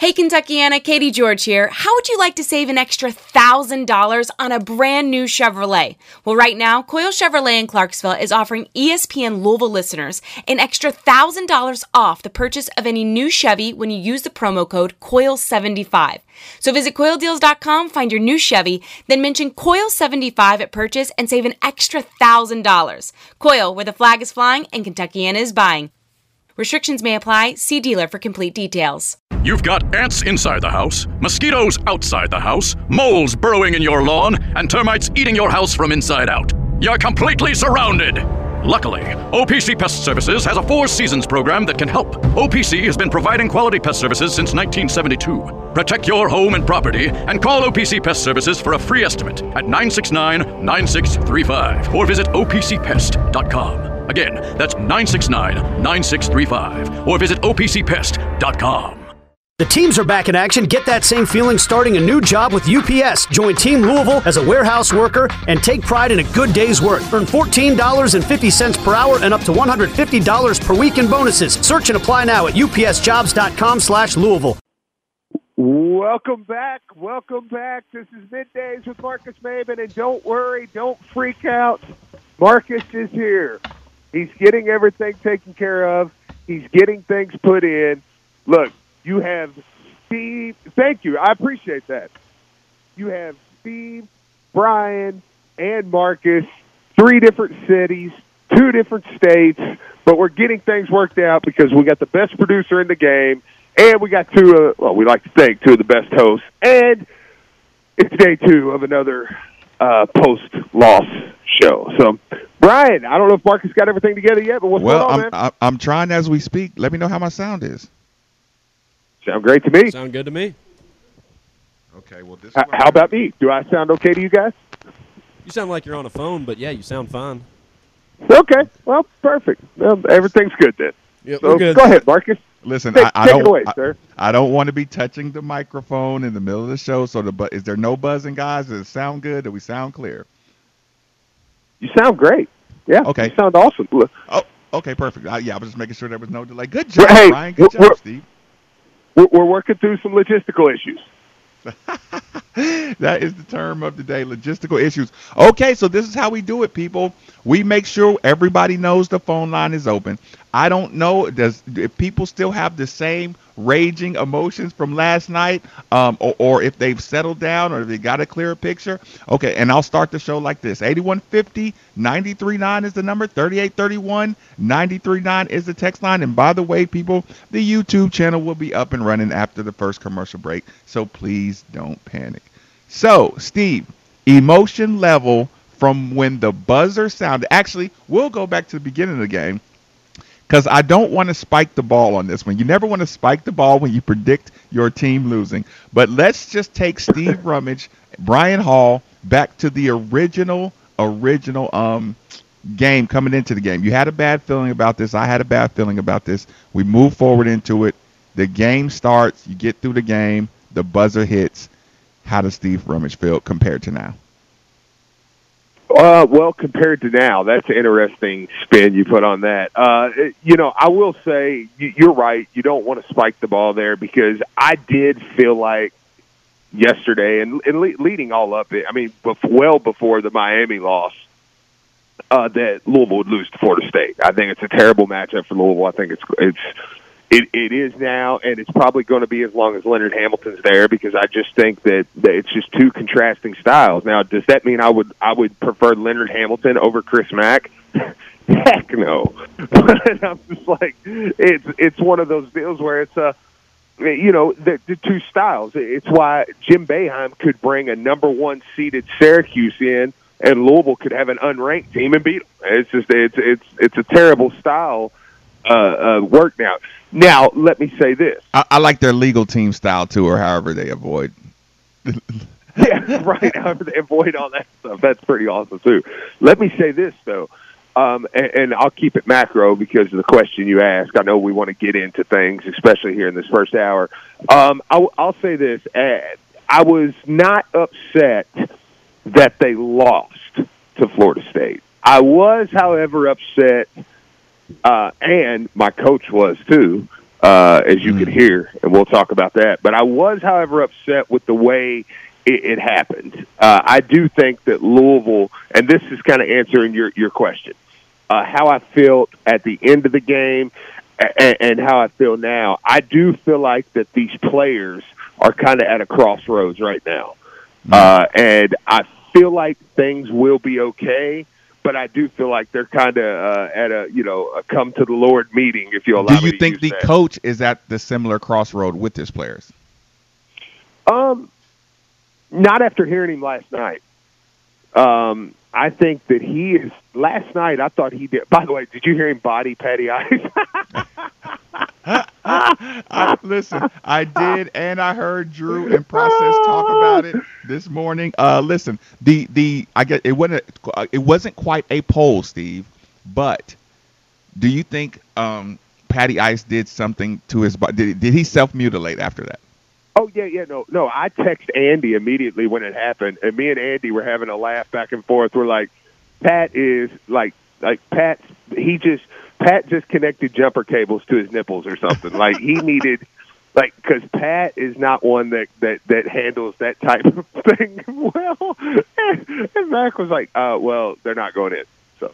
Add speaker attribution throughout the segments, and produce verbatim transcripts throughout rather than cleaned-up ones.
Speaker 1: Hey Kentuckiana, Katie George here. How would you like to save an extra one thousand dollars on a brand new Chevrolet? Well, right now, Coyle Chevrolet in Clarksville is offering E S P N Louisville listeners an extra one thousand dollars off the purchase of any new Chevy when you use the promo code Coyle seventy-five. So visit Coyle Deals dot com, find your new Chevy, then mention Coyle seventy-five at purchase and save an extra one thousand dollars. Coyle, where the flag is flying and Kentuckiana is buying. Restrictions may apply. See dealer for complete details.
Speaker 2: You've got ants inside the house, mosquitoes outside the house, moles burrowing in your lawn, and termites eating your house from inside out. You're completely surrounded. Luckily, O P C Pest Services has a Four Seasons program that can help. O P C has been providing quality pest services since nineteen seventy-two. Protect your home and property and call O P C Pest Services for a free estimate at nine six nine, nine six three five or visit O P C pest dot com. Again, that's nine six nine, nine six three five or visit O P C pest dot com.
Speaker 3: The teams are back in action. Get that same feeling starting a new job with U P S. Join Team Louisville as a warehouse worker and take pride in a good day's work. Earn fourteen dollars and fifty cents per hour and up to one hundred fifty dollars per week in bonuses. Search and apply now at U P S jobs dot com slash Louisville.
Speaker 4: Welcome back. Welcome back. This is Middays with Marcus Maven. And don't worry, don't freak out. Marcus is here. He's getting everything taken care of. He's getting things put in. Look, you have Steve. Thank you. I appreciate that. You have Steve, Brian, and Marcus, three different cities, two different states, but we're getting things worked out because we got the best producer in the game, and we got two, uh, well, we like to think, two of the best hosts, and it's day two of another uh, post-loss show. So, Brian, I don't know if Marcus got everything together yet, but what's
Speaker 5: well,
Speaker 4: going on,
Speaker 5: I'm,
Speaker 4: man?
Speaker 5: Well, I'm trying as we speak. Let me know how my sound is.
Speaker 4: Sound great to me.
Speaker 6: Sound good to me.
Speaker 5: Okay, well, this.
Speaker 4: H- how about me? Do I sound okay to you guys?
Speaker 6: You sound like you're on a phone, but yeah, you sound fine.
Speaker 4: Okay, well, perfect. Well, everything's good then.
Speaker 6: Yep,
Speaker 4: so
Speaker 6: we're good.
Speaker 4: Go ahead, Marcus.
Speaker 5: Listen,
Speaker 4: take,
Speaker 5: I, I
Speaker 4: take
Speaker 5: don't.
Speaker 4: it away,
Speaker 5: I,
Speaker 4: sir.
Speaker 5: I don't want to be touching the microphone in the middle of the show. So, the but is there no buzzing, guys? Does it sound good? Do we sound clear?
Speaker 4: You sound great. Yeah.
Speaker 5: Okay.
Speaker 4: You sound awesome. Look.
Speaker 5: Oh, okay, perfect. I, yeah, I was just making sure there was no delay. Good job,
Speaker 4: Hey,
Speaker 5: Brian. Good
Speaker 4: we're-
Speaker 5: job, Steve.
Speaker 4: We're, we're working through some logistical issues.
Speaker 5: That is the term of the day, logistical issues. Okay, so this is how we do it, people. We make sure everybody knows the phone line is open. I don't know does if people still have the same raging emotions from last night, um, or, or if they've settled down or if they got a clearer picture. Okay, and I'll start the show like this. eighty-one fifty, nine three nine is the number. thirty-eight thirty-one, nine three nine is the text line. And by the way, people, the YouTube channel will be up and running after the first commercial break, so please don't panic. So, Steve, emotion level from when the buzzer sounded. Actually, we'll go back to the beginning of the game because I don't want to spike the ball on this one. You never want to spike the ball when you predict your team losing. But let's just take Steve Rummage, Brian Hall, back to the original, original um game coming into the game. You had a bad feeling about this. I had a bad feeling about this. We move forward into it. The game starts. You get through the game. The buzzer hits. How does Steve Rummage feel compared to now?
Speaker 4: Uh, well, compared to now, that's an interesting spin you put on that. Uh, it, you know, I will say you, you're right. You don't want to spike the ball there because I did feel like yesterday and, and le- leading all up, I mean, bef- well before the Miami loss, uh, that Louisville would lose to Florida State. I think it's a terrible matchup for Louisville. I think it's it's it, it is now, and it's probably going to be as long as Leonard Hamilton's there because I just think that, that it's just two contrasting styles. Now, does that mean I would I would prefer Leonard Hamilton over Chris Mack? Heck no. But I'm just like it's it's one of those deals where it's a you know the, the two styles. It's why Jim Boeheim could bring a number one seeded Syracuse in, and Louisville could have an unranked team and beat them. It's just it's it's it's a terrible style uh, uh, work now. Now let me say this.
Speaker 5: I, I like their legal team style too, or however they avoid.
Speaker 4: Yeah, right. However they avoid all that stuff. That's pretty awesome too. Let me say this though, um, and, and I'll keep it macro because of the question you asked. I know we want to get into things, especially here in this first hour. Um, I'll, I'll say this: uh, I was not upset that they lost to Florida State. I was, however, upset, uh, and my coach was too, uh, as you mm. can hear, and we'll talk about that. But I was, however, upset with the way it, it happened. Uh, I do think that Louisville, and this is kind of answering your, your question, uh, how I felt at the end of the game and, and how I feel now. I do feel like that these players are kind of at a crossroads right now. Mm. Uh, and I feel like things will be okay, but I do feel like they're kind of uh, at a, you know, a come to the Lord meeting, if you allow me to use that.
Speaker 5: Do you think the coach is at the similar crossroad with his players?
Speaker 4: Um, not after hearing him last night. Um, I think that he is. Last night, I thought he did. By the way, did you hear him body Patty Ice?
Speaker 5: I, listen, I did, and I heard Drew and Process talk about it this morning. Uh, listen, the the I get it wasn't it wasn't quite a poll, Steve, but do you think um, Patty Ice did something to his body? Did, did he self mutilate after that?
Speaker 4: Oh, yeah, yeah, no, no. I texted Andy immediately when it happened, and me and Andy were having a laugh back and forth. We're like, Pat is, like, like Pat, he just, Pat just connected jumper cables to his nipples or something. Like, he needed, like, because Pat is not one that, that, that handles that type of thing well. And, and Mac was like, uh, well, they're not going in, so.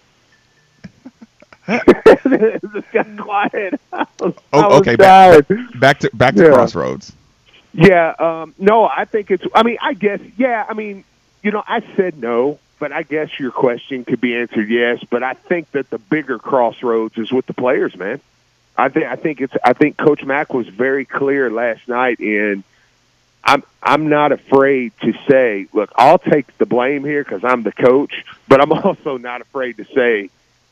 Speaker 4: It just got quiet. I was,
Speaker 5: oh,
Speaker 4: I was
Speaker 5: okay, back, back to back to
Speaker 4: yeah.
Speaker 5: Crossroads.
Speaker 4: Yeah, um, no, I think it's, I mean, I guess, yeah, I mean, you know, I said no, but I guess your question could be answered yes, but I think that the bigger crossroads is with the players, man. I think, I think it's, I think Coach Mack was very clear last night, and I'm, I'm not afraid to say, look, I'll take the blame here because I'm the coach, but I'm also not afraid to say,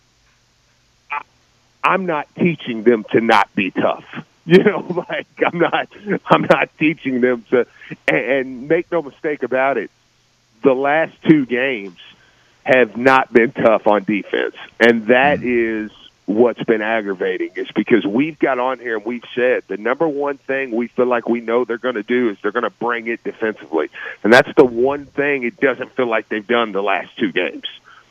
Speaker 4: I, I'm not teaching them to not be tough. You know, like I'm not, I'm not teaching them to, and, and make no mistake about it, the last two games have not been tough on defense, and that mm-hmm. is what's been aggravating. Is because we've got on here and we've said the number one thing we feel like we know they're going to do is they're going to bring it defensively, and that's the one thing it doesn't feel like they've done the last two games.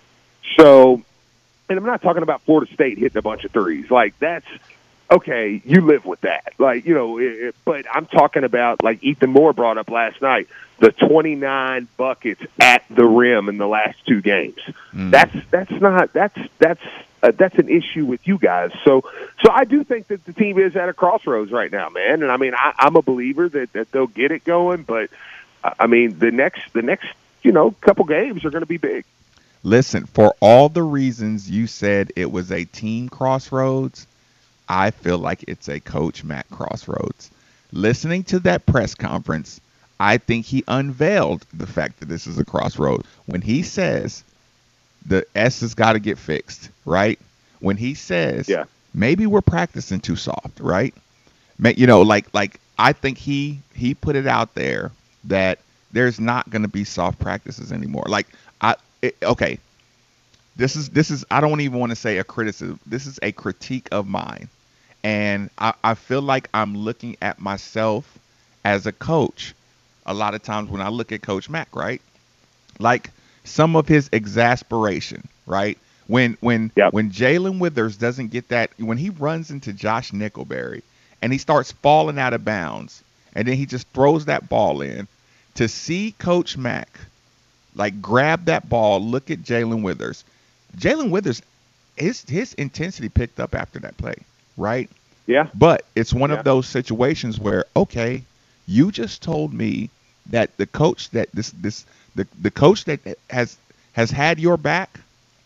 Speaker 4: So, and I'm not talking about Florida State hitting a bunch of threes, like that's. Okay, you live with that. Like, you know, it, but I'm talking about, like Ethan Moore brought up last night, the twenty-nine buckets at the rim in the last two games. Mm. That's that's not that's that's uh, that's an issue with you guys. So so I do think that the team is at a crossroads right now, man. And I mean, I, I'm a believer that, that they'll get it going, but uh, I mean, the next the next you know couple games are going to be big.
Speaker 5: Listen, for all the reasons you said it was a team crossroads, I feel like it's a Coach Mack crossroads. Listening to that press conference, I think he unveiled the fact that this is a crossroad. When he says the S has got to get fixed, right? When he says,
Speaker 4: yeah.
Speaker 5: maybe we're practicing too soft, right? You know, like like I think he he put it out there that there's not going to be soft practices anymore. Like I it, okay. This is this is I don't even want to say a criticism. This is a critique of mine. And I, I feel like I'm looking at myself as a coach a lot of times when I look at Coach Mack, right? Like some of his exasperation, right? When when
Speaker 4: yep.
Speaker 5: when Jalen Withers doesn't get that, when he runs into Josh Nickelberry and he starts falling out of bounds and then he just throws that ball in, to see Coach Mack like grab that ball, look at Jalen Withers. Jalen Withers, his his intensity picked up after that play, right?
Speaker 4: Yeah.
Speaker 5: But it's one
Speaker 4: yeah.
Speaker 5: of those situations where, okay, you just told me that the coach that this this the, the coach that has has had your back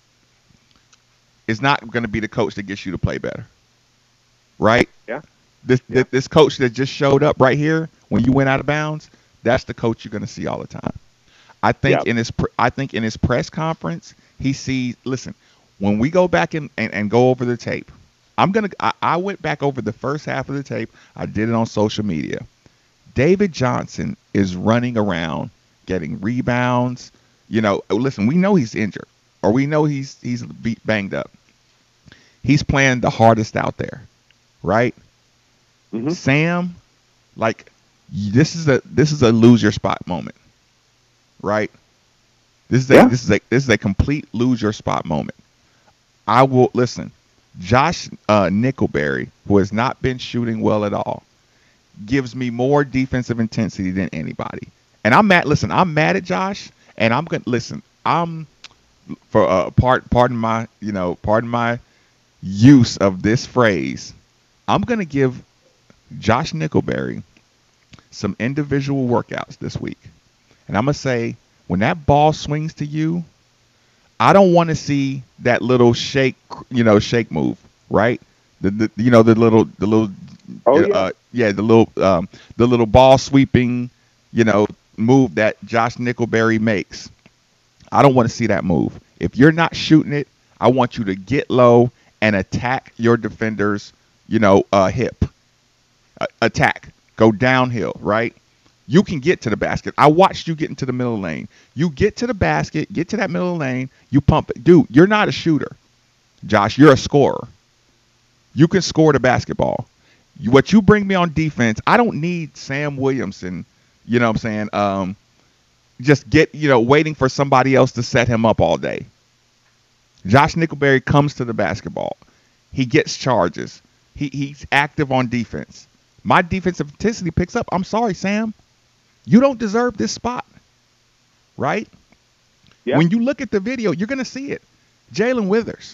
Speaker 5: is not going to be the coach that gets you to play better, right?
Speaker 4: Yeah.
Speaker 5: This
Speaker 4: yeah.
Speaker 5: this coach that just showed up right here when you went out of bounds, that's the coach you're going to see all the time. I think
Speaker 4: yeah.
Speaker 5: in his I think in his press conference. He sees, listen, when we go back and, and, and go over the tape, I'm going to, I went back over the first half of the tape. I did it on social media. David Johnson is running around getting rebounds. You know, listen, we know he's injured or we know he's, he's beat, banged up. He's playing the hardest out there, right?
Speaker 4: Mm-hmm.
Speaker 5: Sam, like this is a, this is a lose your spot moment, right? This is a
Speaker 4: yeah.
Speaker 5: this is a this is a complete lose your spot moment. I will listen. Josh uh, Nickelberry, who has not been shooting well at all, gives me more defensive intensity than anybody. And I'm mad. Listen, I'm mad at Josh, and I'm gonna listen. I'm for uh, part. Pardon my, you know, pardon my use of this phrase. I'm gonna give Josh Nickelberry some individual workouts this week, and I'm gonna say when that ball swings to you, I don't want to see that little shake, you know, shake move, right? The, the you know the little the little
Speaker 4: Oh, yeah.
Speaker 5: uh, yeah the little um, the little ball sweeping, you know, move that Josh Nickelberry makes. I don't want to see that move. If you're not shooting it, I want you to get low and attack your defender's, you know, uh, hip. Uh, attack, go downhill, right? You can get to the basket. I watched you get into the middle lane. You get to the basket, get to that middle lane, you pump it. Dude, you're not a shooter. Josh, you're a scorer. You can score the basketball. You, what you bring me on defense, I don't need Sam Williamson, you know what I'm saying, um, just get, you know, waiting for somebody else to set him up all day. Josh Nickelberry comes to the basketball. He gets charges. He, he's active on defense. My defensive intensity picks up. I'm sorry, Sam. You don't deserve this spot, right?
Speaker 4: Yeah.
Speaker 5: When you look at the video, you're going to see it. Jalen Withers.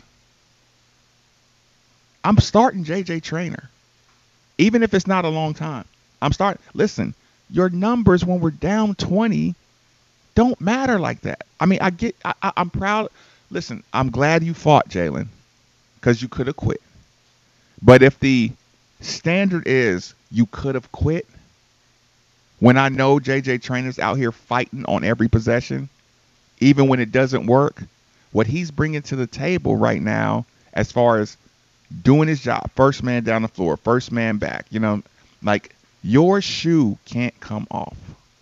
Speaker 5: I'm starting J J Traynor, even if it's not a long time. I'm starting. Listen, your numbers when we're down twenty don't matter like that. I mean, I get. I, I, I'm proud. Listen, I'm glad you fought, Jalen, because you could have quit. But if the standard is you could have quit, when I know J J Traynor's out here fighting on every possession, even when it doesn't work, what he's bringing to the table right now as far as doing his job, first man down the floor, first man back, you know, like your shoe can't come off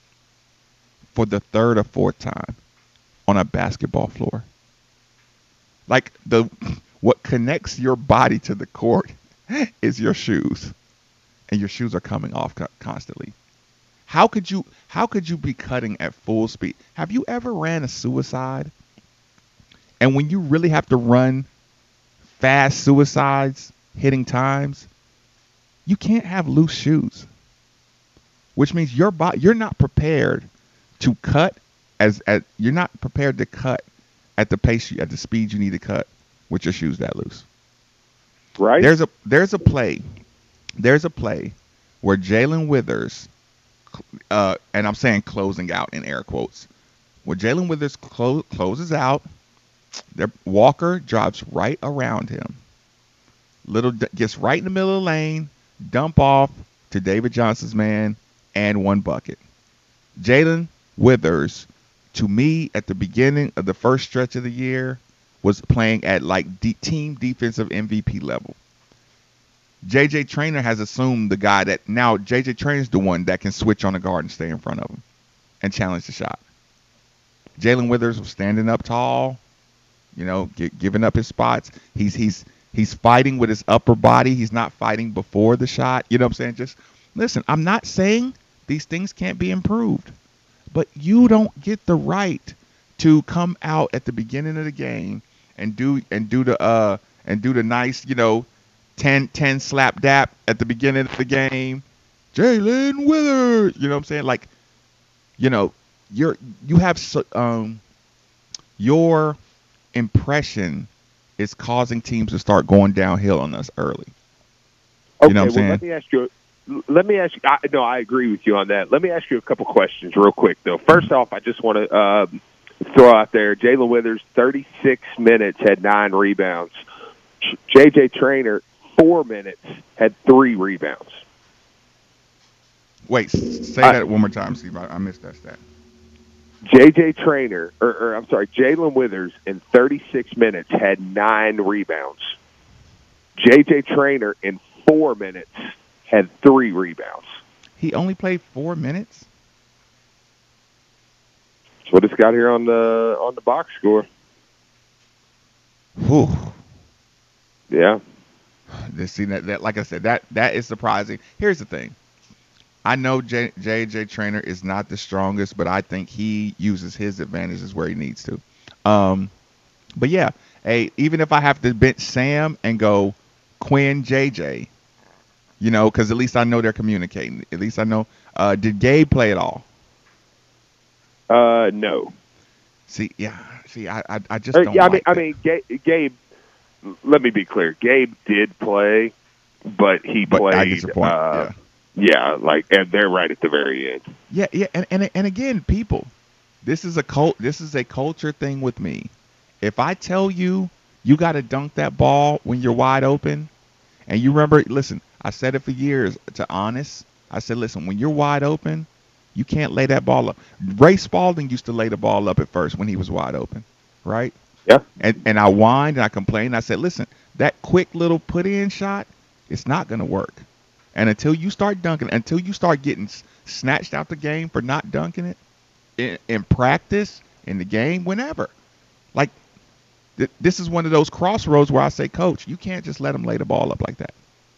Speaker 5: for the third or fourth time on a basketball floor. Like the what connects your body to the court is your shoes, and your shoes are coming off co- constantly. How could you how could you be cutting at full speed? Have you ever ran a suicide? And when you really have to run fast suicides, hitting times, you can't have loose shoes. Which means your body, you're not prepared to cut as at you're not prepared to cut at the pace you, at the speed you need to cut with your shoes that loose.
Speaker 4: Right.
Speaker 5: There's a there's a play. There's a play where Jalen Withers, uh, and I'm saying closing out in air quotes, where Jalen Withers clo- closes out, their Walker drives right around him, little gets right in the middle of the lane, dump off to David Johnson's man, and one bucket. Jalen Withers, to me, at the beginning of the first stretch of the year, was playing at like de- team defensive M V P level. J J Traynor has assumed the guy that now J J Traynor's the one that can switch on the guard and stay in front of him and challenge the shot. Jalen Withers was standing up tall, you know, get, giving up his spots. He's he's he's fighting with his upper body. He's not fighting before the shot. You know what I'm saying? Just listen, I'm not saying these things can't be improved, but you don't get the right to come out at the beginning of the game and do and do the uh and do the nice, you know, ten ten slap dap at the beginning of the game. Jalen Withers, you know what I'm saying? Like, you know, you're you have so, um your impression is causing teams to start going downhill on us early.
Speaker 4: Okay,
Speaker 5: you know what I'm
Speaker 4: well,
Speaker 5: saying?
Speaker 4: let me ask you. Let me ask you. I, no, I agree with you on that. Let me ask you a couple questions real quick, though. First off, I just want to uh, throw out there: Jalen Withers, thirty-six minutes, had nine rebounds. J J Traynor, four minutes, had three rebounds.
Speaker 5: Wait, say
Speaker 4: I,
Speaker 5: that one more time, Steve. I, I missed that stat.
Speaker 4: J J Traynor, or, or I'm sorry, Jalen Withers, in thirty-six minutes, had nine rebounds. J J Traynor, in four minutes, had three rebounds.
Speaker 5: He only played four minutes?
Speaker 4: That's what it's got here on the on the box score.
Speaker 5: Whew.
Speaker 4: Yeah.
Speaker 5: See that, that like I said, that that is surprising. Here's the thing. I know J, J.J. Traynor is not the strongest, but I think he uses his advantages where he needs to. Um, but yeah, hey, even if I have to bench Sam and go Quinn, J J, you know, because at least I know they're communicating. At least I know. Uh, did Gabe play at all?
Speaker 4: Uh, no.
Speaker 5: See, yeah. See, I, I, I just
Speaker 4: Uh,
Speaker 5: don't.
Speaker 4: yeah, I
Speaker 5: like
Speaker 4: mean, I
Speaker 5: that.
Speaker 4: mean, Gabe, Gabe. Let me be clear. Gabe did play, but he
Speaker 5: But I
Speaker 4: played.
Speaker 5: disappoint.
Speaker 4: Uh, yeah, like, and they're right at the very end.
Speaker 5: Yeah, yeah, and, and and again, people, this is a cult. This is a culture thing with me. If I tell you you got to dunk that ball when you're wide open, and you remember, listen, I said it for years to Honest. I said, listen, when you're wide open, you can't lay that ball up. Ray Spalding used to lay the ball up at first when he was wide open, right?
Speaker 4: Yeah.
Speaker 5: And and I whined and I complained. I said, listen, that quick little put in shot, it's not going to work. And until you start dunking, until you start getting s- snatched out the game for not dunking it in, in practice, in the game, whenever. Like, th- this is one of those crossroads where I say, Coach, you can't just let him lay the ball up like that.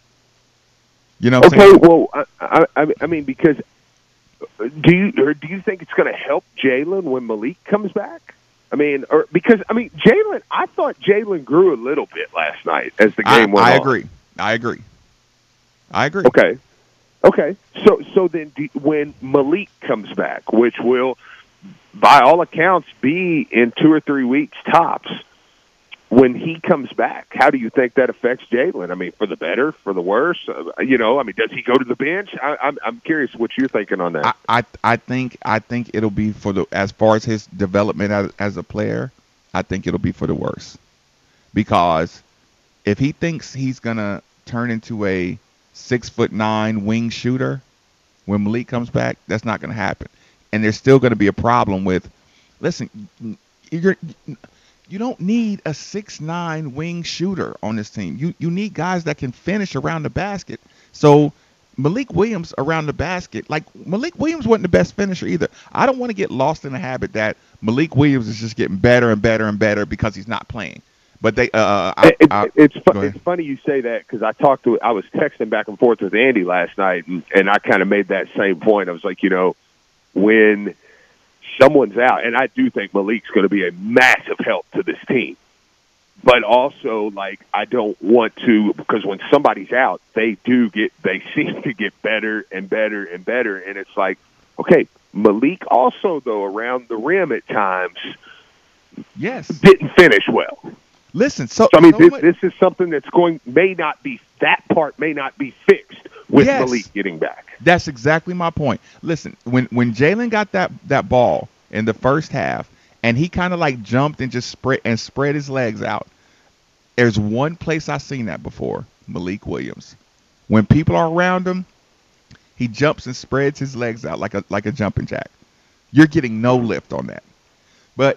Speaker 5: You know what I'm
Speaker 4: Okay.
Speaker 5: saying?
Speaker 4: Well, I, I, I mean, because do you or do you think it's going to help Jalen when Malik comes back? I mean, or because I mean, Jalen. I thought Jalen grew a little bit last night as the
Speaker 5: I,
Speaker 4: game went
Speaker 5: I
Speaker 4: on.
Speaker 5: agree. I agree. I agree.
Speaker 4: Okay. Okay. So so then do, when Malik comes back, which will, by all accounts, be in two or three weeks tops, when he comes back, how do you think that affects Jalen? I mean, for the better, for the worse? Uh, you know, I mean, does he go to the bench? I, I'm I'm curious what you're thinking on that.
Speaker 5: I, I I think I think it'll be for the as far as his development as, as a player, I think it'll be for the worse. Because if he thinks he's gonna turn into a six foot nine wing shooter when Malik comes back, that's not gonna happen. And there's still gonna be a problem with listen, you're you don't need a six nine wing shooter on this team. You you need guys that can finish around the basket. So Malik Williams around the basket, like Malik Williams wasn't the best finisher either. I don't want to get lost in the habit that Malik Williams is just getting better and better and better because he's not playing. But they, uh, I,
Speaker 4: It,
Speaker 5: I,
Speaker 4: it's
Speaker 5: go
Speaker 4: fu-
Speaker 5: ahead.
Speaker 4: it's funny you say that because I talked to I was texting back and forth with Andy last night, and, and I kind of made that same point. I was like, you know, when someone's out, and I do think Malik's going to be a massive help to this team, but also like I don't want to because when somebody's out, they do get they seem to get better and better and better, and it's like, okay, Malik also though around the rim at times
Speaker 5: Yes.
Speaker 4: didn't finish well.
Speaker 5: Listen, so,
Speaker 4: So, I mean,
Speaker 5: so
Speaker 4: this,
Speaker 5: much-
Speaker 4: this is something that's going may not be that part may not be fixed with
Speaker 5: Yes.
Speaker 4: Malik getting back.
Speaker 5: That's exactly my point. Listen, when when Jalen got that that ball in the first half, and he kind of like jumped and just spread and spread his legs out. There's one place I've seen that before, Malik Williams. When people are around him, he jumps and spreads his legs out like a like a jumping jack. You're getting no lift on that, but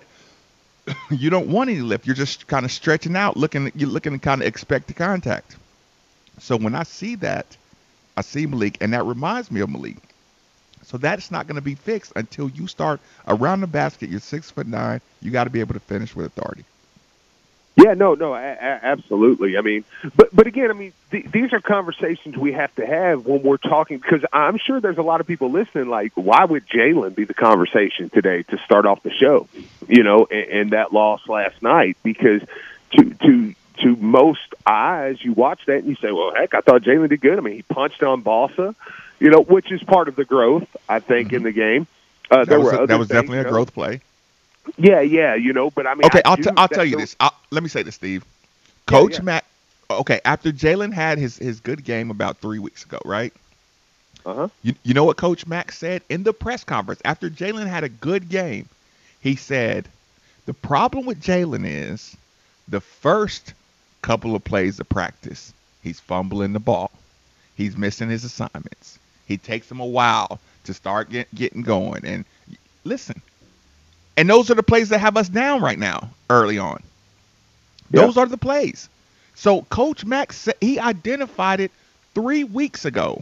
Speaker 5: you don't want any lift. You're just kind of stretching out, looking. You're looking to kind of expect the contact. So when I see that, I see Malik, and that reminds me of Malik. So that's not going to be fixed until you start around the basket. You're six foot nine. You got to be able to finish with authority.
Speaker 4: Yeah, no, no, a- a- absolutely. I mean, but but again, I mean, th- these are conversations we have to have when we're talking because I'm sure there's a lot of people listening. Like, why would Jalen be the conversation today to start off the show? You know, and, and that loss last night because to to to most eyes, you watch that and you say, well, heck, I thought Jalen did good. I mean, he punched on Bossa, you know, which is part of the growth I think mm-hmm. in the game. Uh,
Speaker 5: that
Speaker 4: there
Speaker 5: was,
Speaker 4: were
Speaker 5: a,
Speaker 4: other
Speaker 5: that was
Speaker 4: things,
Speaker 5: definitely
Speaker 4: you
Speaker 5: a
Speaker 4: know?
Speaker 5: growth play.
Speaker 4: Yeah, yeah, you know, but I mean,
Speaker 5: okay,
Speaker 4: I
Speaker 5: I'll,
Speaker 4: do,
Speaker 5: t- I'll
Speaker 4: that,
Speaker 5: tell you
Speaker 4: those,
Speaker 5: this. I'll, let me say this, Steve. Coach
Speaker 4: yeah, yeah.
Speaker 5: Mack. Okay, after Jalen had his, his good game about three weeks ago, right?
Speaker 4: Uh-huh.
Speaker 5: You you know what Coach Mack said in the press conference after Jalen had a good game? He said, the problem with Jalen is the first couple of plays of practice, he's fumbling the ball. He's missing his assignments. He takes him a while to start get, getting going. And listen, and those are the plays that have us down right now early on. Those yeah. are the plays. So Coach Mack said he identified it three weeks ago.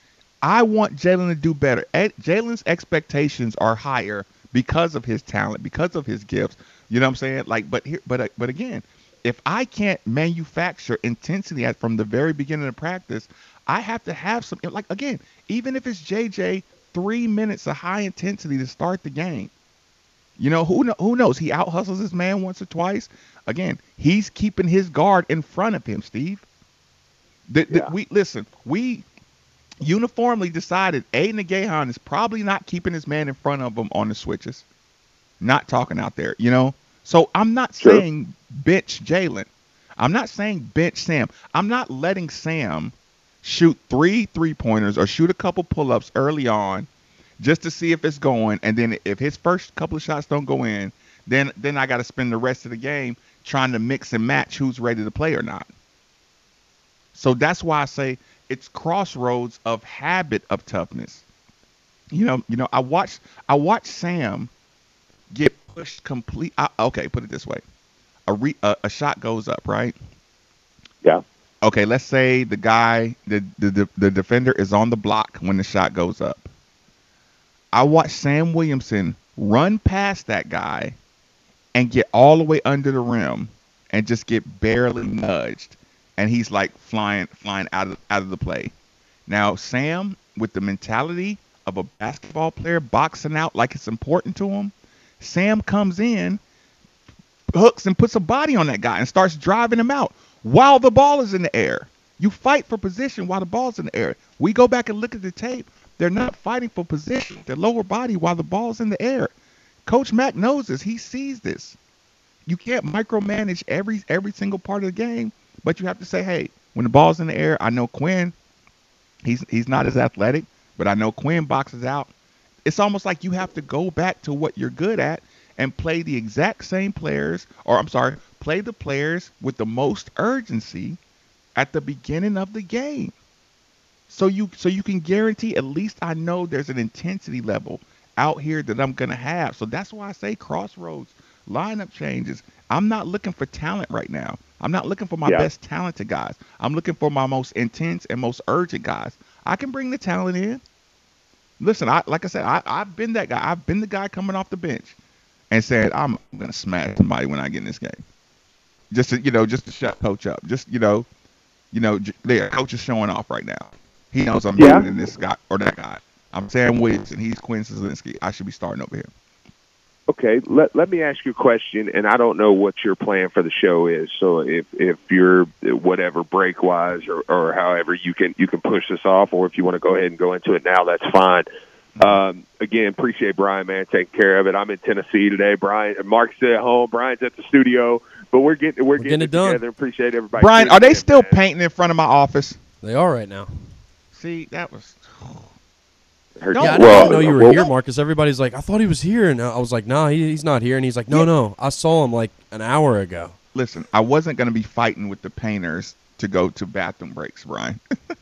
Speaker 5: I want Jalen to do better. Jalen's expectations are higher because of his talent, because of his gifts. You know what I'm saying? Like, but here, but but again, if I can't manufacture intensity from the very beginning of practice, I have to have some. Like again, even if it's J J, three minutes of high intensity to start the game. You know who who knows? He out hustles his man once or twice. again, he's keeping his guard in front of him, Steve. The, the,
Speaker 4: Yeah.
Speaker 5: we listen. We uniformly decided Aiden Gahan is probably not keeping his man in front of him on the switches, not talking out there. You know, so I'm not
Speaker 4: Sure.
Speaker 5: saying bench Jalen. I'm not saying bench Sam. I'm not letting Sam shoot three three pointers or shoot a couple pull ups early on, just to see if it's going. And then if his first couple of shots don't go in, then then I got to spend the rest of the game trying to mix and match who's ready to play or not. So that's why I say it's crossroads of habit of toughness. You know, you know, I watched I watched Sam get pushed complete. I, okay, put it this way: a, re, a a shot goes up, right?
Speaker 4: Yeah.
Speaker 5: Okay, let's say the guy, the, the the the defender is on the block when the shot goes up. I watched Sam Williamson run past that guy and get all the way under the rim and just get barely nudged, and he's like flying flying out of out of the play. Now Sam, with the mentality of a basketball player boxing out like it's important to him, Sam comes in, hooks and puts a body on that guy and starts driving him out while the ball is in the air. You fight for position while the ball's in the air. We go back and look at the tape. They're not fighting for position, their lower body while the ball's in the air. Coach Mack knows this. He sees this. You can't micromanage every every single part of the game, but you have to say, hey, when the ball's in the air, I know Quinn, he's he's not as athletic, but I know Quinn boxes out. It's almost like you have to go back to what you're good at and play the exact same players, or I'm sorry, play the players with the most urgency at the beginning of the game. So you so you can guarantee, at least I know there's an intensity level out here that I'm going to have. So that's why I say crossroads, lineup changes. I'm not looking for talent right now. I'm not looking for my
Speaker 4: Yeah.
Speaker 5: best talented guys. I'm looking for my most intense and most urgent guys. I can bring the talent in. Listen, I like I said, I, I've been that guy. I've been the guy coming off the bench and said, I'm going to smash somebody when I get in this game. Just to, you know, just to shut coach up. Just, you know, you know, j- there, coach is showing off right now. He knows I'm
Speaker 4: Yeah.
Speaker 5: better than this guy or that guy. I'm Sam Williamson. He's Quinn Szylinski. I should be starting over here.
Speaker 4: Okay, let let me ask you a question, and I don't know what your plan for the show is. So if if you're whatever break wise or, or however you can you can push this off, or if you want to go ahead and go into it now, that's fine. Um, again, appreciate Brian, man, taking care of it. I'm in Tennessee today. Brian, Mark's at home. Brian's at the studio, but we're getting we're, getting,
Speaker 6: getting it done.
Speaker 4: together. Appreciate everybody.
Speaker 5: Brian,
Speaker 4: tuning
Speaker 5: are they
Speaker 4: in,
Speaker 5: still
Speaker 4: man.
Speaker 5: painting in front of my office?
Speaker 6: They are right now.
Speaker 5: See, that was.
Speaker 4: Hurt
Speaker 5: No,
Speaker 4: you.
Speaker 6: Yeah, I
Speaker 5: well,
Speaker 6: didn't know you were
Speaker 4: well,
Speaker 6: here, Marcus. Everybody's like, I thought he was here, and I was like, nah, he, he's not here. And he's like, no, no, I saw him like an hour ago.
Speaker 5: Listen, I wasn't going to be fighting with the painters to go to bathroom breaks, Brian.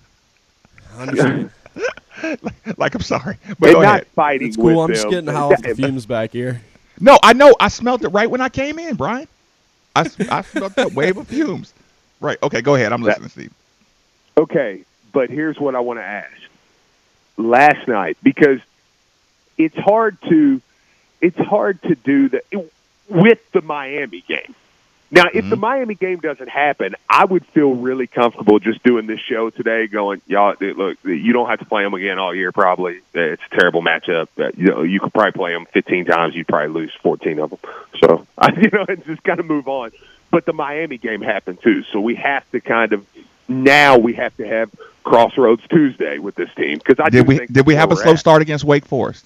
Speaker 6: I understand.
Speaker 5: like, like, I'm sorry, but
Speaker 4: They're
Speaker 5: go
Speaker 4: not
Speaker 5: ahead.
Speaker 4: fighting
Speaker 6: It's cool.
Speaker 4: with
Speaker 6: I'm just
Speaker 4: them.
Speaker 6: getting high off the fumes back here.
Speaker 5: No, I know. I smelled it right when I came in, Brian. I, s- I smelled that wave of fumes. Right. Okay, go ahead. I'm listening, Steve.
Speaker 4: Okay, but here's what I want to ask. Last night, because it's hard to it's hard to do that with the Miami game. Now, if
Speaker 5: Mhm.
Speaker 4: the Miami game doesn't happen, I would feel really comfortable just doing this show today, going, y'all, look, you don't have to play them again all year. Probably it's a terrible matchup. You know, you could probably play them fifteen times, you'd probably lose fourteen of them. So, you know, and just kind of move on. But the Miami game happened too, so we have to kind of now we have to have Crossroads Tuesday with this team because I do
Speaker 5: Did we
Speaker 4: think
Speaker 5: did we
Speaker 4: that's
Speaker 5: have a
Speaker 4: where
Speaker 5: slow
Speaker 4: we're at.
Speaker 5: start against Wake Forest?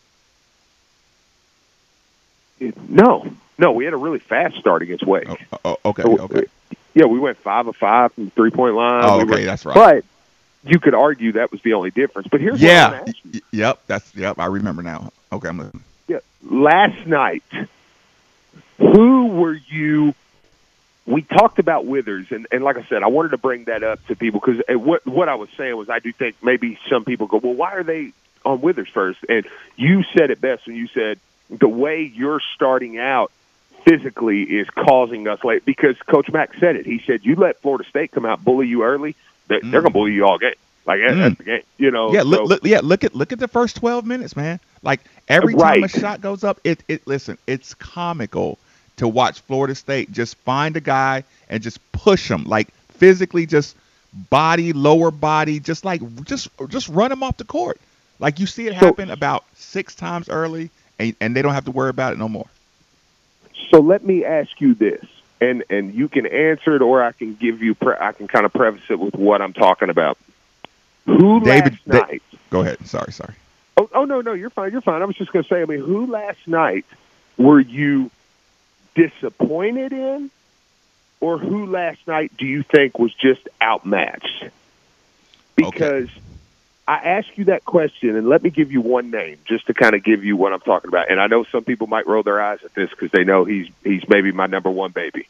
Speaker 4: No, no, we had a really fast start against Wake.
Speaker 5: Oh, oh, okay,
Speaker 4: So,
Speaker 5: okay.
Speaker 4: Yeah, we went five of five from the three point line.
Speaker 5: Oh,
Speaker 4: We
Speaker 5: okay,
Speaker 4: were-
Speaker 5: that's right.
Speaker 4: But you could argue that was the only difference. But here's what I
Speaker 5: Yeah.
Speaker 4: want to ask you.
Speaker 5: Y- Yep. That's yep. I remember now. Okay, I'm listening.
Speaker 4: Yeah, last night, who were you? We talked about Withers, and, and like I said, I wanted to bring that up to people because what what I was saying was I do think maybe some people go, well, why are they on Withers first? And you said it best when you said the way you're starting out physically is causing us late because Coach Mack said it. He said, you let Florida State come out and bully you early, they're,
Speaker 5: Mm.
Speaker 4: they're going to bully you all game. Like, that-
Speaker 5: Mm.
Speaker 4: that's the game, you know.
Speaker 5: Yeah, look,
Speaker 4: so-
Speaker 5: look, yeah, look at look at the first twelve minutes, man. Like every time a
Speaker 4: Right.
Speaker 5: shot goes up, it it listen, it's comical to watch Florida State just find a guy and just push him, like physically, just body, lower body, just like just just run him off the court. Like you see it
Speaker 4: So-
Speaker 5: happen about six times early, and and they don't have to worry about it no more.
Speaker 4: So let me ask you this, and and you can answer it, or I can give you pre- I can kind of preface it with what I'm talking about. Who
Speaker 5: David,
Speaker 4: last night?
Speaker 5: Da- go ahead. Sorry, sorry.
Speaker 4: Oh, oh no, no, you're fine. You're fine. I was just going to say, I mean, who last night were you disappointed in, or who last night do you think was just outmatched? Because
Speaker 5: Okay.
Speaker 4: I ask you that question, and let me give you one name just to kind of give you what I'm talking about. And I know some people might roll their eyes at this because they know he's he's maybe my number one baby.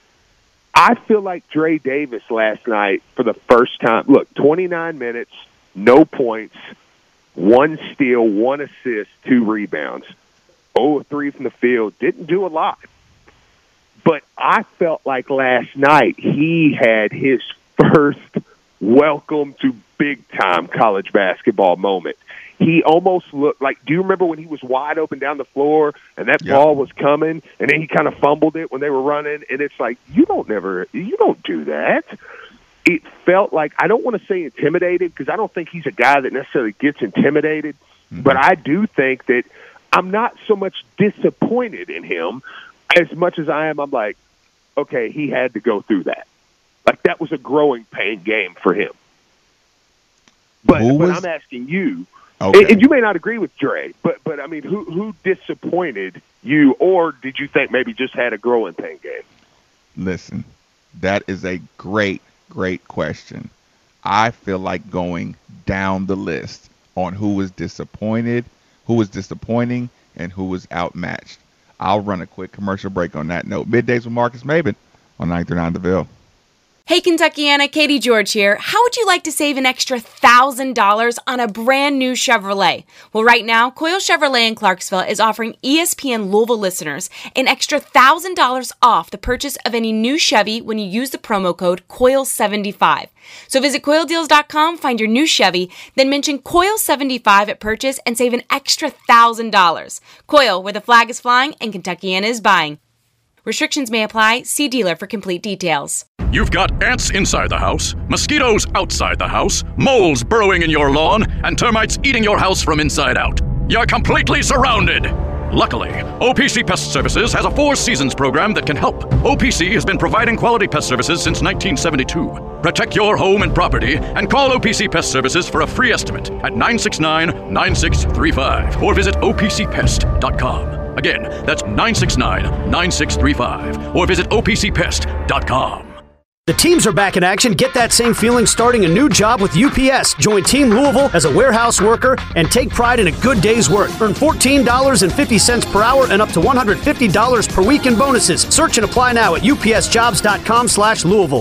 Speaker 4: I feel like Dre Davis last night for the first time. Look, twenty-nine minutes, no points, one steal, one assist, two rebounds, oh three from the field. Didn't do a lot. But I felt like last night he had his first welcome to big-time college basketball moment. He almost looked like, do you remember when he was wide open down the floor and that
Speaker 5: Yep.
Speaker 4: ball was coming and then he kind of fumbled it when they were running? And it's like, you don't never, you don't do that. It felt like, I don't want to say intimidated because I don't think he's a guy that necessarily gets intimidated,
Speaker 5: Mm-hmm.
Speaker 4: but I do think that I'm not so much disappointed in him as much as I am, I'm like, okay, he had to go through that. Like, that was a growing pain game for him. But,
Speaker 5: Who
Speaker 4: but
Speaker 5: was-
Speaker 4: I'm asking you,
Speaker 5: Okay.
Speaker 4: and, and you may not agree with Dre, but, but I mean, who, who disappointed you, or did you think maybe just had a growing pain game?
Speaker 5: Listen, that is a great, great question. I feel like going down the list on who was disappointed, who was disappointing, and who was outmatched. I'll run a quick commercial break on that note. Middays with Marcus Maben on ninety-three point nine The Ville.
Speaker 1: Hey, Kentuckiana, Katie George here. How would you like to save an extra one thousand dollars on a brand new Chevrolet? Well, right now, Coyle Chevrolet in Clarksville is offering E S P N Louisville listeners an extra one thousand dollars off the purchase of any new Chevy when you use the promo code Coyle seventy-five. So visit Coyle Deals dot com, find your new Chevy, then mention Coyle seventy-five at purchase and save an extra one thousand dollars. Coyle, where the flag is flying and Kentuckiana is buying. Restrictions may apply. See dealer for complete details.
Speaker 2: You've got ants inside the house, mosquitoes outside the house, moles burrowing in your lawn, and termites eating your house from inside out. You're completely surrounded. Luckily, O P C Pest Services has a Four Seasons program that can help. O P C has been providing quality pest services since nineteen seventy-two. Protect your home and property and call O P C Pest Services for a free estimate at nine six nine, nine six three five or visit O P C pest dot com. Again, that's nine six nine, nine six three five or visit O P C pest dot com.
Speaker 3: The teams are back in action. Get that same feeling starting a new job with U P S. Join Team Louisville as a warehouse worker and take pride in a good day's work. Earn fourteen dollars and fifty cents per hour and up to one hundred fifty dollars per week in bonuses. Search and apply now at U P S jobs dot com slash Louisville.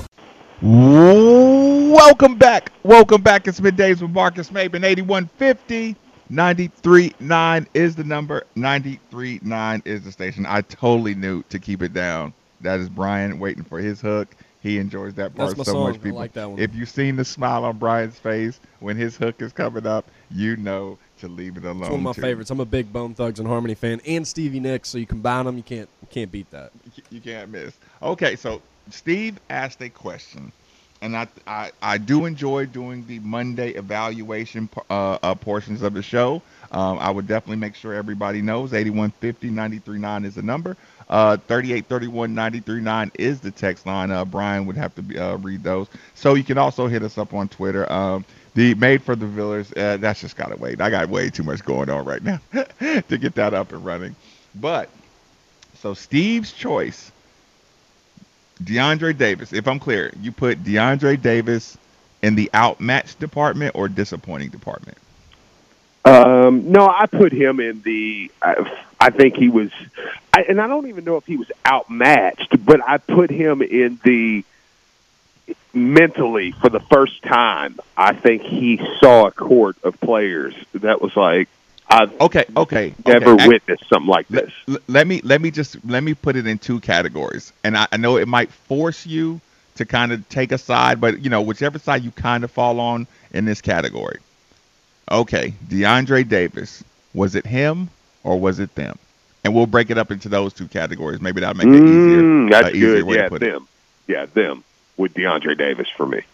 Speaker 5: Welcome back. Welcome back. It's Middays with Marcus Maben. eighty-one fifty, ninety-three point nine is the number. ninety-three point nine is the station. I totally knew to keep it down. That is Brian waiting for his hook. He enjoys that part
Speaker 6: That's my
Speaker 5: so
Speaker 6: song.
Speaker 5: much. People,
Speaker 6: I like that one.
Speaker 5: if you've seen the smile on Brian's face when his hook is coming up, you know to leave it alone.
Speaker 6: It's one of my
Speaker 5: too.
Speaker 6: favorites. I'm a big Bone Thugs and Harmony fan, and Stevie Nicks. So you combine them, you can't you can't beat that.
Speaker 5: You- You can't miss. Okay, so Steve asked a question, and I I, I do enjoy doing the Monday evaluation uh, uh, portions of the show. Um, I would definitely make sure everybody knows eighty-one fifty, ninety-three point nine is the number. Uh, thirty-eight thirty-one, ninety-three point nine is the text line. Uh, Brian would have to be, uh, read those. So you can also hit us up on Twitter. Um, the Made for the Villers, uh, that's just got to wait. I got way too much going on right now to get that up and running. But, so Steve's choice, DeAndre Davis. If I'm clear, you put DeAndre Davis in the outmatched department or disappointing department?
Speaker 4: Um, no, I put him in the. I, I think he was, I, and I don't even know if he was outmatched, but I put him in the mentally for the first time. I think he saw a court of players that was like, I've
Speaker 5: Okay, okay,
Speaker 4: never
Speaker 5: okay.
Speaker 4: witnessed something like
Speaker 5: Let,
Speaker 4: this.
Speaker 5: l- let me let me just let me put it in two categories, and I, I know it might force you to kind of take a side, but you know whichever side you kind of fall on in this category. Okay, DeAndre Davis, was it him or was it them? And we'll break it up into those two categories. Maybe that'll make it easier.
Speaker 4: Mm, that's
Speaker 5: uh, easier
Speaker 4: good.
Speaker 5: way
Speaker 4: Yeah,
Speaker 5: to put it.
Speaker 4: them. Yeah, them with DeAndre Davis for me.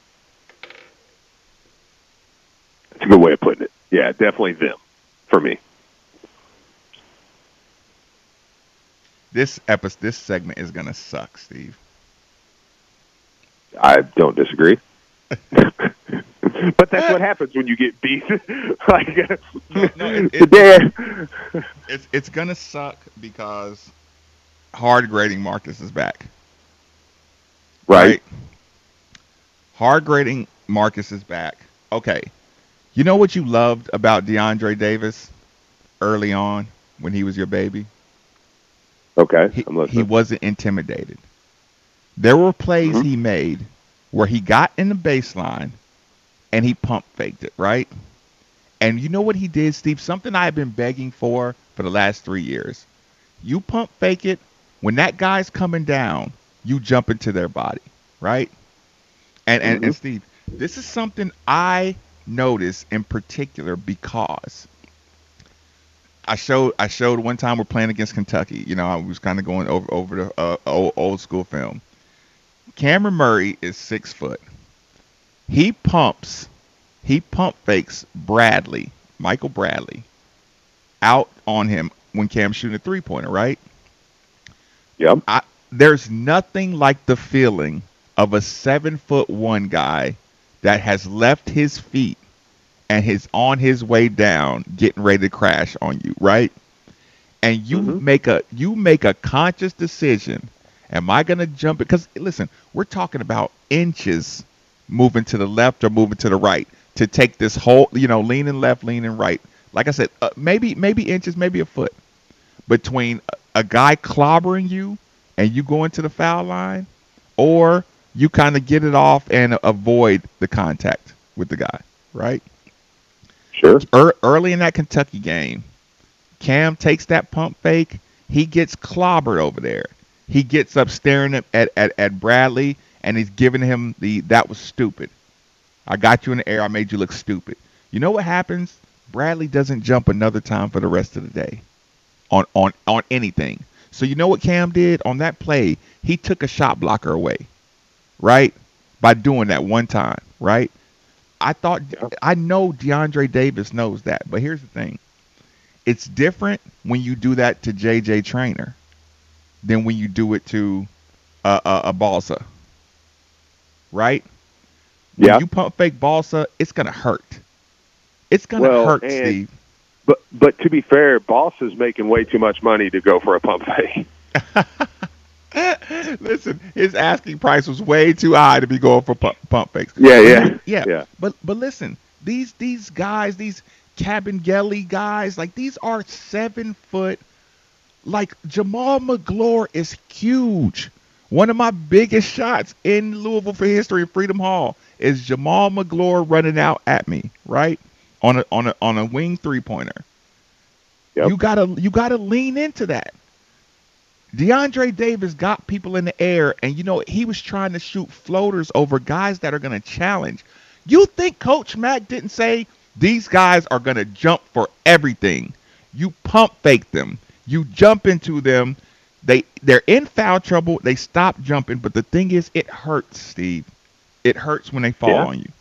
Speaker 4: That's a good way of putting it. Yeah, definitely them for me.
Speaker 5: This episode, this segment is gonna suck, Steve.
Speaker 4: I don't disagree. But that's what happens when you get beat. like,
Speaker 5: no, no, it, it,
Speaker 4: it,
Speaker 5: it's it's gonna suck because hard grading Marcus is back.
Speaker 4: Right.
Speaker 5: right? Hard grading Marcus is back. Okay. You know what you loved about DeAndre Davis early on when he was your baby?
Speaker 4: Okay.
Speaker 5: He,
Speaker 4: I'm listening.
Speaker 5: he wasn't intimidated. There were plays
Speaker 4: Mm-hmm.
Speaker 5: he made where he got in the baseline and he pump faked it, right? And you know what he did, Steve? Something I've been begging for for the last three years. You pump fake it. When that guy's coming down, you jump into their body, right? And, and,
Speaker 4: Mm-hmm.
Speaker 5: and Steve, this is something I noticed in particular because I showed I showed one time we're playing against Kentucky. You know, I was kind of going over over the uh, old, old school film. Cameron Murray is six foot. He pumps, he pump fakes Bradley, Michael Bradley, out on him when Cam's shooting a three pointer, right?
Speaker 4: Yep.
Speaker 5: I, there's nothing like the feeling of a seven foot one guy that has left his feet and is on his way down, getting ready to crash on you, right? And you
Speaker 4: Mm-hmm.
Speaker 5: make a you make a conscious decision. Am I gonna jump it? Because listen, we're talking about inches moving to the left or moving to the right to take this whole, you know, leaning left, leaning right. Like I said, uh, maybe maybe inches, maybe a foot between a, a guy clobbering you and you going to the foul line, or you kind of get it off and avoid the contact with the guy, right?
Speaker 4: Sure.
Speaker 5: Er, early in that Kentucky game, Cam takes that pump fake. He gets clobbered over there. He gets up staring at, at, at, at Bradley, and he's giving him the, that was stupid. I got you in the air. I made you look stupid. You know what happens? Bradley doesn't jump another time for the rest of the day on, on, on anything. So you know what Cam did on that play? He took a shot blocker away, right? By doing that one time, right? I thought, I know DeAndre Davis knows that, but here's the thing. It's different when you do that to J J Traynor than when you do it to uh, uh, a Balsa, right? When
Speaker 4: Yeah.
Speaker 5: you pump fake Balsa, it's going to hurt. It's going to
Speaker 4: Well,
Speaker 5: hurt,
Speaker 4: and-
Speaker 5: Steve.
Speaker 4: But but to be fair, Boss is making way too much money to go for a pump fake.
Speaker 5: Listen, his asking price was way too high to be going for pump, pump fakes.
Speaker 4: Yeah, yeah,
Speaker 5: yeah,
Speaker 4: yeah.
Speaker 5: But but listen, these these guys, these Cabangeli guys, like these are seven foot. Like Jamal McGlure is huge. One of my biggest shots in Louisville for history, Freedom Hall, is Jamal McGlure running out at me, right on a on a on a wing three pointer.
Speaker 4: Yep.
Speaker 5: You gotta you gotta lean into that. DeAndre Davis got people in the air, and you know he was trying to shoot floaters over guys that are going to challenge. You think Coach Mack didn't say these guys are going to jump for everything? You pump fake them. You jump into them. They they're in foul trouble. They stop jumping, but the thing is, it hurts, Steve. It hurts when they fall
Speaker 4: Yeah.
Speaker 5: on you.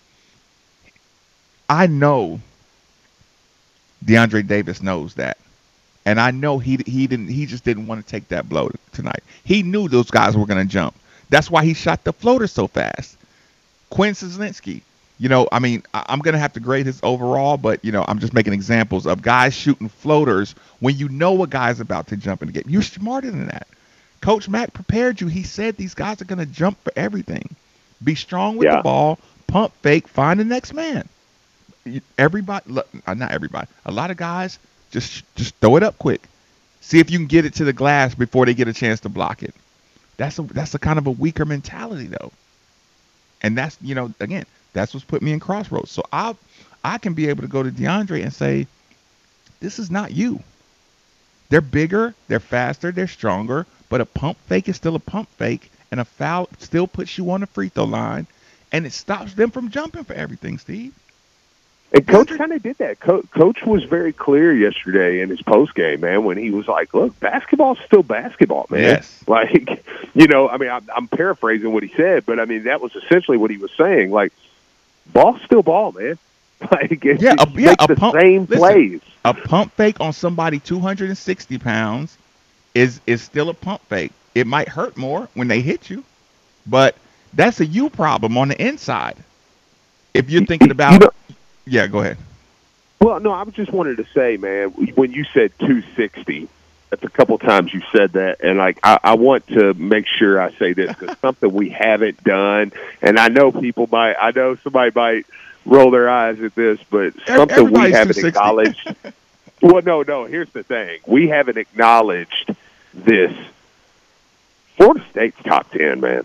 Speaker 5: I know DeAndre Davis knows that. And I know he he didn't he just didn't want to take that blow tonight. He knew those guys were going to jump. That's why he shot the floater so fast. Quinn Sislinski, you know, I mean, I, I'm going to have to grade his overall, but, you know, I'm just making examples of guys shooting floaters when you know a guy's about to jump in the game. You're smarter than that. Coach Mack prepared you. He said these guys are going to jump for everything. Be strong with
Speaker 4: Yeah.
Speaker 5: the ball, pump fake, find the next man. Everybody, look, not everybody, a lot of guys, Just just throw it up quick. See if you can get it to the glass before they get a chance to block it. That's a that's a kind of a weaker mentality though. And that's, you know, again, that's what's put me in crossroads. So I I can be able to go to DeAndre and say, this is not you. They're bigger, they're faster, they're stronger, but a pump fake is still a pump fake, and a foul still puts you on the free throw line, and it stops them from jumping for everything, Steve.
Speaker 4: And Coach kind of did that. Co- Coach was very clear yesterday in his post game, man, when he was like, "Look, basketball's still basketball, man."
Speaker 5: Yes.
Speaker 4: Like, you know, I mean, I'm, I'm paraphrasing what he said, but I mean that was essentially what he was saying. Like, ball's still ball, man. Like, it's,
Speaker 5: Yeah, a,
Speaker 4: you
Speaker 5: yeah,
Speaker 4: make
Speaker 5: a
Speaker 4: the
Speaker 5: pump,
Speaker 4: same
Speaker 5: listen,
Speaker 4: plays.
Speaker 5: A pump fake on somebody two hundred sixty pounds is is still a pump fake. It might hurt more when they hit you, but that's a you problem on the inside. If you're thinking about,
Speaker 4: you know,
Speaker 5: yeah, go ahead.
Speaker 4: Well, no, I just wanted to say, man, when you said two sixty, that's a couple times you said that, and like I, I want to make sure I say this because something we haven't done, and I know people might, I know somebody might roll their eyes at this, but something we haven't acknowledged. Well, no, no. Here's the thing: we haven't acknowledged this. Florida State's top ten, man.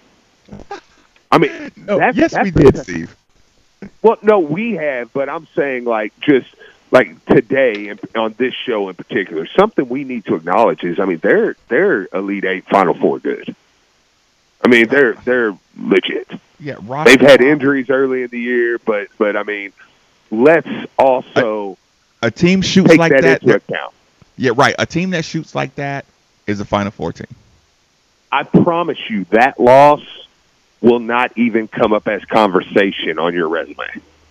Speaker 4: I mean,
Speaker 5: no,
Speaker 4: that's,
Speaker 5: yes,
Speaker 4: that's
Speaker 5: we did, Steve.
Speaker 4: Well, no, we have, but I'm saying like just like today and on this show in particular, something we need to acknowledge is, I mean, they're they're Elite Eight, Final Four good. I mean, they're they're legit.
Speaker 5: Yeah, Rock
Speaker 4: they've had injuries early in the year, but but I mean, let's also
Speaker 5: a, a team shoots
Speaker 4: take
Speaker 5: like
Speaker 4: that,
Speaker 5: that
Speaker 4: into account.
Speaker 5: Yeah, right. A team that shoots like that is a Final Four team.
Speaker 4: I promise you that loss will not even come up as conversation on your resume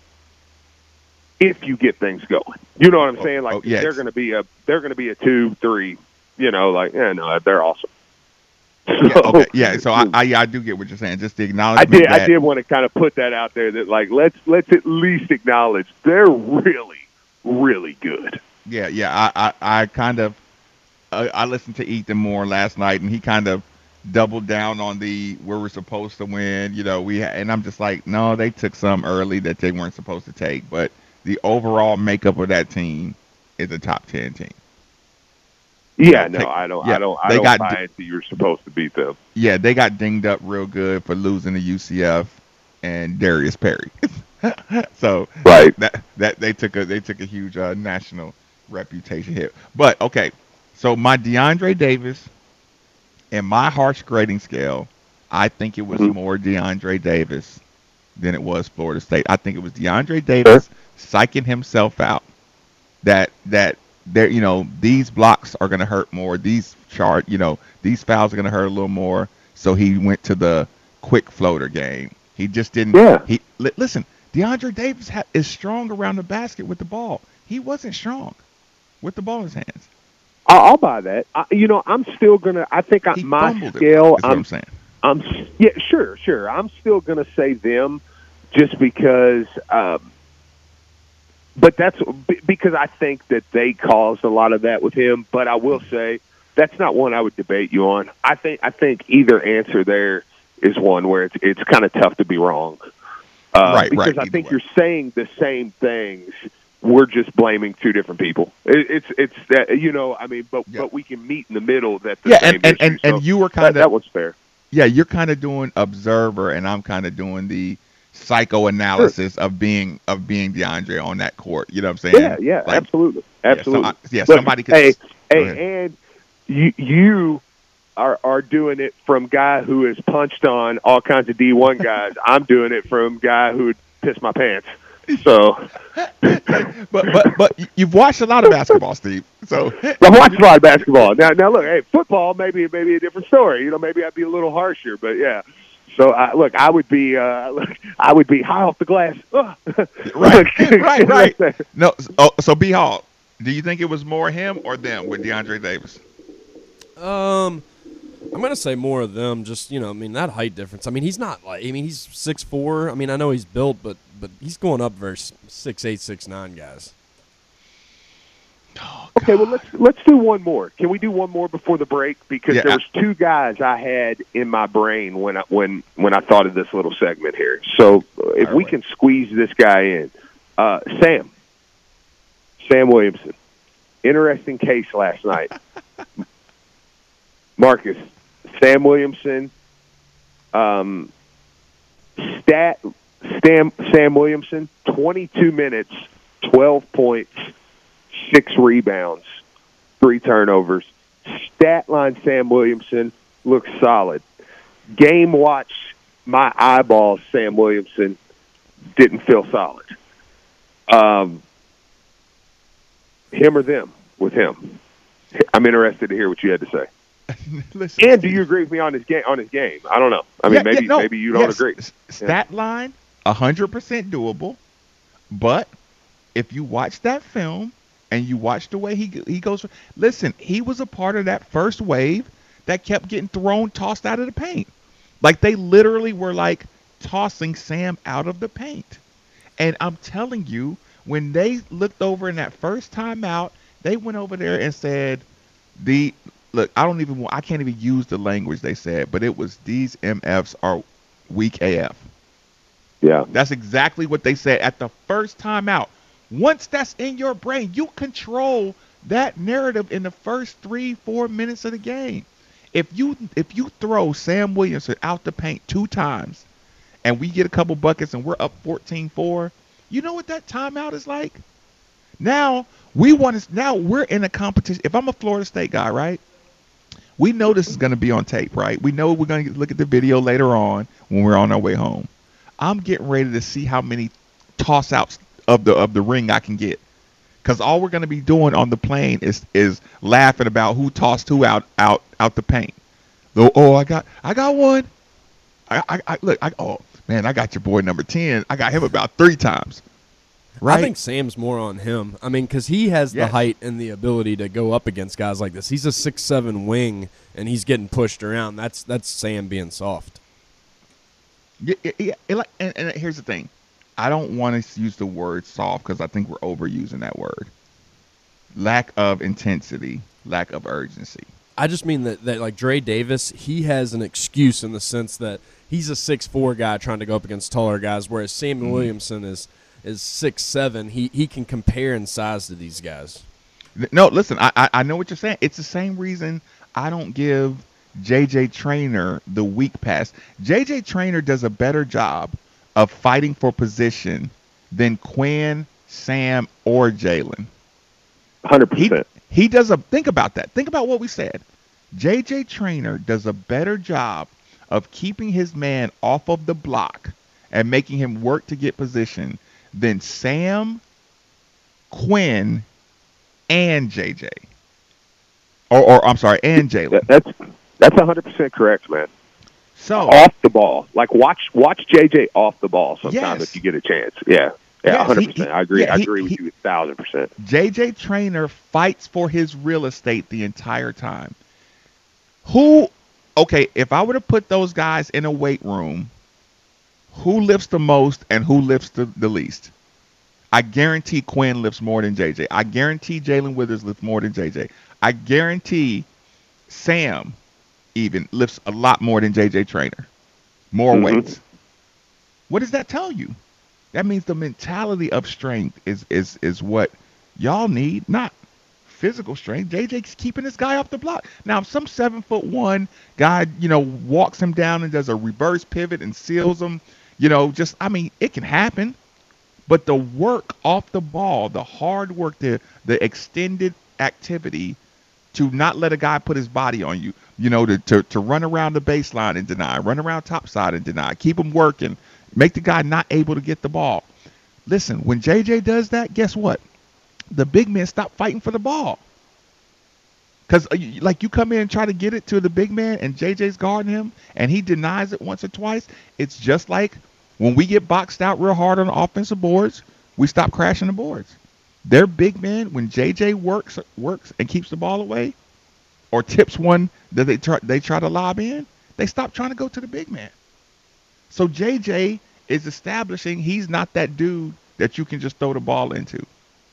Speaker 4: if you get things going. You know what I'm saying? Like
Speaker 5: oh, yes.
Speaker 4: they're going to be a they're going to be a two, three. You know, like yeah, no, they're awesome. So,
Speaker 5: yeah, okay. yeah, so I, I I do get what you're saying. Just the
Speaker 4: I
Speaker 5: acknowledgement.
Speaker 4: did
Speaker 5: that,
Speaker 4: I did want to kind of put that out there that like let's let's at least acknowledge they're really really good.
Speaker 5: Yeah, yeah. I I, I kind of uh, I listened to Ethan Moore last night, and he kind of doubled down on the where we're supposed to win. You know, we ha- and I'm just like, no, they took some early that they weren't supposed to take, but the overall makeup of that team is a top ten team.
Speaker 4: Yeah,
Speaker 5: You know,
Speaker 4: no,
Speaker 5: take,
Speaker 4: I don't,
Speaker 5: yeah,
Speaker 4: I don't, I
Speaker 5: they
Speaker 4: don't
Speaker 5: got
Speaker 4: buy
Speaker 5: di-
Speaker 4: into you're supposed to beat them.
Speaker 5: Yeah, they got dinged up real good for losing to U C F and Darius Perry. So
Speaker 4: right,
Speaker 5: that that they took a they took a huge uh, national reputation hit. But okay, so my DeAndre Davis and my harsh grading scale, I think it was
Speaker 4: mm-hmm.
Speaker 5: more DeAndre Davis than it was Florida State. I think it was DeAndre Davis sure. psyching himself out that that there you know these blocks are going to hurt more. These chart you know these fouls are going to hurt a little more. So he went to the quick floater game. He just didn't.
Speaker 4: Yeah.
Speaker 5: He li- listen. DeAndre Davis ha- is strong around the basket with the ball. He wasn't strong with the ball in his hands.
Speaker 4: I'll, I'll buy that. I, you know, I'm still gonna. I think I, my scale.
Speaker 5: That's what I'm saying.
Speaker 4: I'm yeah, sure, sure. I'm still gonna say them, just because. Um, but that's because I think that they caused a lot of that with him. But I will say that's not one I would debate you on. I think I think either answer there is one where it's it's kind of tough to be wrong. Uh,
Speaker 5: right,
Speaker 4: because
Speaker 5: right,
Speaker 4: I think
Speaker 5: way.
Speaker 4: you're saying the same things. We're just blaming two different people. It, it's it's that you know. I mean, but
Speaker 5: yeah.
Speaker 4: but we can meet in the middle. That the
Speaker 5: yeah,
Speaker 4: same
Speaker 5: and and,
Speaker 4: issue,
Speaker 5: and,
Speaker 4: so
Speaker 5: and you were kind of
Speaker 4: that, that was fair.
Speaker 5: Yeah, you're kind of doing observer, and I'm kind of doing the psychoanalysis sure. of being of being DeAndre on that court. You know what I'm saying?
Speaker 4: Yeah, yeah,
Speaker 5: like,
Speaker 4: absolutely, absolutely.
Speaker 5: Yeah, so I, yeah
Speaker 4: but,
Speaker 5: somebody could.
Speaker 4: Hey, hey, and you you. Are, are doing it from guy who has punched on all kinds of D one guys. I'm doing it from guy who would piss my pants. So,
Speaker 5: but but but you've watched a lot of basketball, Steve. So
Speaker 4: I've watched a lot of basketball. Now now look, hey, football maybe maybe a different story. You know, maybe I'd be a little harsher, but yeah. So I, look, I would be uh, look, I would be high off the glass.
Speaker 5: right, right, right. No, oh, so B Hall, do you think it was more him or them with DeAndre Davis?
Speaker 6: Um. I'm gonna say more of them. Just you know, I mean that height difference. I mean he's not like. I mean he's six four. I mean I know he's built, but but he's going up versus six eight, six nine guys.
Speaker 5: Oh,
Speaker 4: okay, well let's let's do one more. Can we do one more before the break? Because
Speaker 5: yeah,
Speaker 4: there was two guys I had in my brain when I when when I thought of this little segment here. So if we can squeeze this guy in, uh, Sam, Sam Williamson, interesting case last night. Marcus, Sam Williamson, um, stat, Sam, Sam Williamson, twenty-two minutes, twelve points, six rebounds, three turnovers. Stat line Sam Williamson looks solid. Game watch, my eyeballs, Sam Williamson didn't feel solid. Um, him or them with him. I'm interested to hear what you had to say.
Speaker 5: Listen,
Speaker 4: and do you agree with me on his game? On his game, I don't know. I mean,
Speaker 5: yeah,
Speaker 4: maybe
Speaker 5: yeah, no,
Speaker 4: maybe you don't
Speaker 5: yes,
Speaker 4: agree.
Speaker 5: Stat
Speaker 4: yeah.
Speaker 5: line, a hundred percent doable. But if you watch that film, and you watch the way he he goes. Listen, he was a part of that first wave that kept getting thrown, tossed out of the paint. Like they literally were like tossing Sam out of the paint. And I'm telling you, when they looked over in that first timeout, they went over there and said, "The look, I don't even I can't even use the language they said, but it was these M Fs are weak A F."
Speaker 4: Yeah.
Speaker 5: That's exactly what they said at the first timeout. Once that's in your brain, you control that narrative in the first three, four minutes of the game. If you if you throw Sam Williamson out the paint two times and we get a couple buckets and we're up fourteen four, you know what that timeout is like? Now we want to now we're in a competition. If I'm a Florida State guy, right? We know this is going to be on tape, right? We know we're going to look at the video later on when we're on our way home. I'm getting ready to see how many toss outs of the of the ring I can get. Because all we're going to be doing on the plane is is laughing about who tossed who out out out the paint. Though, oh, I got I got one. I, I, I look. I, oh man, I got your boy number ten. I got him about three times. Right.
Speaker 6: I think Sam's more on him. I mean, because he has the
Speaker 5: Yes.
Speaker 6: height and the ability to go up against guys like this. He's a six seven wing, and he's getting pushed around. That's that's Sam being soft.
Speaker 5: Yeah, yeah, yeah, it like, and, and here's the thing. I don't want to use the word soft because I think we're overusing that word. Lack of intensity, lack of urgency.
Speaker 6: I just mean that, that like Dre Davis, he has an excuse in the sense that he's a six four guy trying to go up against taller guys, whereas Samuel
Speaker 5: Mm-hmm.
Speaker 6: Williamson is is six seven. He he can compare in size to these guys.
Speaker 5: No, listen, I, I I know what you're saying. It's the same reason I don't give J J Traynor the weak pass. J J Traynor does a better job of fighting for position than Quinn, Sam, or Jalen.
Speaker 4: one hundred
Speaker 5: He
Speaker 4: percent.
Speaker 5: he does a think about that. Think about what we said. J J Traynor does a better job of keeping his man off of the block and making him work to get position than Sam, Quinn, and J J. Or, or I'm sorry, and Jalen.
Speaker 4: That, that's that's one hundred percent correct, man.
Speaker 5: So
Speaker 4: Off the ball. Like, watch watch J J off the ball sometime
Speaker 5: Yes.
Speaker 4: if you get a chance. Yeah. Yeah,
Speaker 5: Yes,
Speaker 4: one hundred
Speaker 5: he-
Speaker 4: percent.
Speaker 5: he-
Speaker 4: I agree.
Speaker 5: yeah,
Speaker 4: I
Speaker 5: he-
Speaker 4: agree with
Speaker 5: he-
Speaker 4: you one thousand percent.
Speaker 5: J J Traynor fights for his real estate the entire time. Who, okay, if I were to put those guys in a weight room, who lifts the most and who lifts the, the least? I guarantee Quinn lifts more than J J. I guarantee Jalen Withers lifts more than J J. I guarantee Sam even lifts a lot more than J J Traynor. More
Speaker 4: Mhm.
Speaker 5: weights. What does that tell you? That means the mentality of strength is is is what y'all need, not physical strength. J J's keeping this guy off the block. Now, if some seven foot one guy, you know, walks him down and does a reverse pivot and seals him, you know, just I mean, it can happen. But the work off the ball, the hard work, the the extended activity to not let a guy put his body on you, you know, to to, to run around the baseline and deny, run around topside and deny, keep him working, make the guy not able to get the ball. Listen, when J J does that, guess what? The big men stop fighting for the ball. Because, like, you come in and try to get it to the big man and J J's guarding him and he denies it once or twice. It's just like when we get boxed out real hard on the offensive boards, we stop crashing the boards. They're big men. When J J works works and keeps the ball away or tips one that they try, they try to lob in, they stop trying to go to the big man. So J J is establishing he's not that dude that you can just throw the ball into.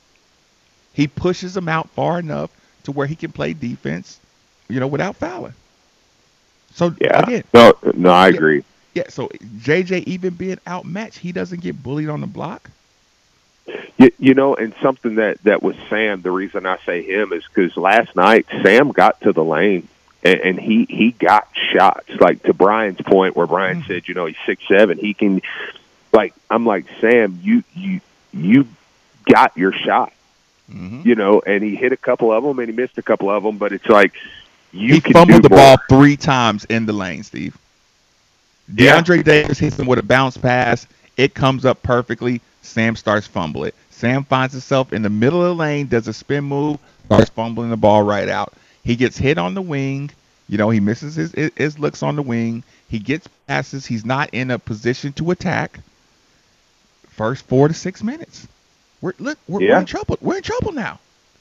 Speaker 5: He pushes him out far enough to where he can play defense, you know, without fouling. So
Speaker 4: Yeah.
Speaker 5: again,
Speaker 4: No, no, I
Speaker 5: Yeah.
Speaker 4: agree.
Speaker 5: yeah. So J J even being outmatched, he doesn't get bullied on the block.
Speaker 4: You, you know, and something that, that was Sam, the reason I say him is because last night Sam got to the lane and, and he, he got shots. Like, to Brian's point where Brian
Speaker 5: Mm-hmm.
Speaker 4: said, you know, he's six seven. He can, like, I'm like, Sam, you you you got your shot,
Speaker 5: Mm-hmm.
Speaker 4: you know, and he hit a couple of them and he missed a couple of them, but it's like you
Speaker 5: He
Speaker 4: can
Speaker 5: fumbled
Speaker 4: do
Speaker 5: the
Speaker 4: more.
Speaker 5: ball three times in the lane, Steve.
Speaker 4: Yeah.
Speaker 5: DeAndre Davis hits him with a bounce pass. It comes up perfectly. Sam starts fumbling it. Sam finds himself in the middle of the lane, does a spin move, starts fumbling the ball right out. He gets hit on the wing. You know, he misses his, his, his looks on the wing. He gets passes. He's not in a position to attack. First four to six minutes. We're look, we're, we're
Speaker 4: Yeah.
Speaker 5: in trouble. We're in trouble now.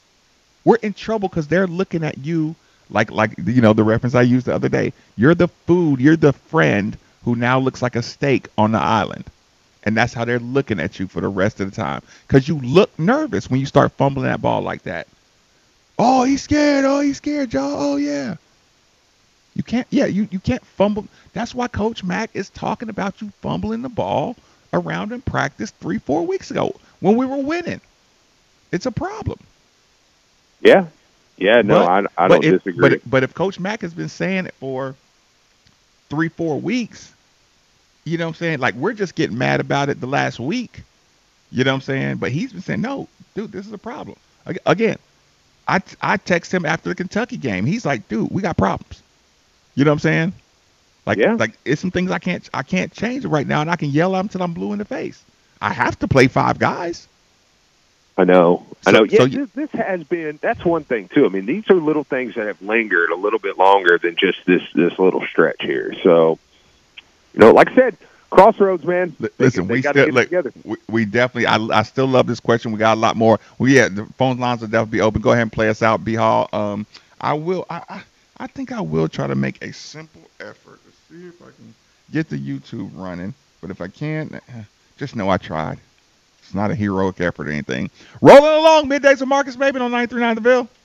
Speaker 5: We're in trouble because they're looking at you like, like you know, the reference I used the other day. You're the food. You're the friend who now looks like a steak on the island. And that's how they're looking at you for the rest of the time. Because you look nervous when you start fumbling that ball like that. Oh, he's scared. Oh, he's scared, y'all. Oh, yeah. You can't, yeah, you, you can't fumble. That's why Coach Mack is talking about you fumbling the ball around in practice three, four weeks ago when we were winning. It's a problem.
Speaker 4: Yeah. Yeah, no,
Speaker 5: but,
Speaker 4: I, I
Speaker 5: but
Speaker 4: don't
Speaker 5: if,
Speaker 4: disagree.
Speaker 5: But, but if Coach Mack has been saying it for three, four weeks, you know what I'm saying? Like, we're just getting mad about it the last week. You know what I'm saying? But he's been saying, no, dude, this is a problem. Again, I, I text him after the Kentucky game. He's like, dude, we got problems. You know what I'm saying? Like,
Speaker 4: yeah.
Speaker 5: like it's some things I can't I can't change right now, and I can yell at him until I'm blue in the face. I have to play five guys.
Speaker 4: I know.
Speaker 5: So,
Speaker 4: I know. Yeah,
Speaker 5: so
Speaker 4: this, this has been, that's one thing, too. I mean, these are little things that have lingered a little bit longer than just this, this little stretch here. So, you know, like I said, crossroads, man. They,
Speaker 5: Listen,
Speaker 4: they
Speaker 5: we
Speaker 4: got
Speaker 5: still
Speaker 4: to get
Speaker 5: like,
Speaker 4: together.
Speaker 5: we, we definitely. I, I still love this question. We got a lot more. Well, yeah, the phone lines will definitely be open. Go ahead and play us out, B Hall. Um, I will. I, I I think I will try to make a simple effort to see if I can get the YouTube running. But if I can't, just know I tried. It's not a heroic effort or anything. Rolling along, middays with Marcus Maven on nine three nine The Ville.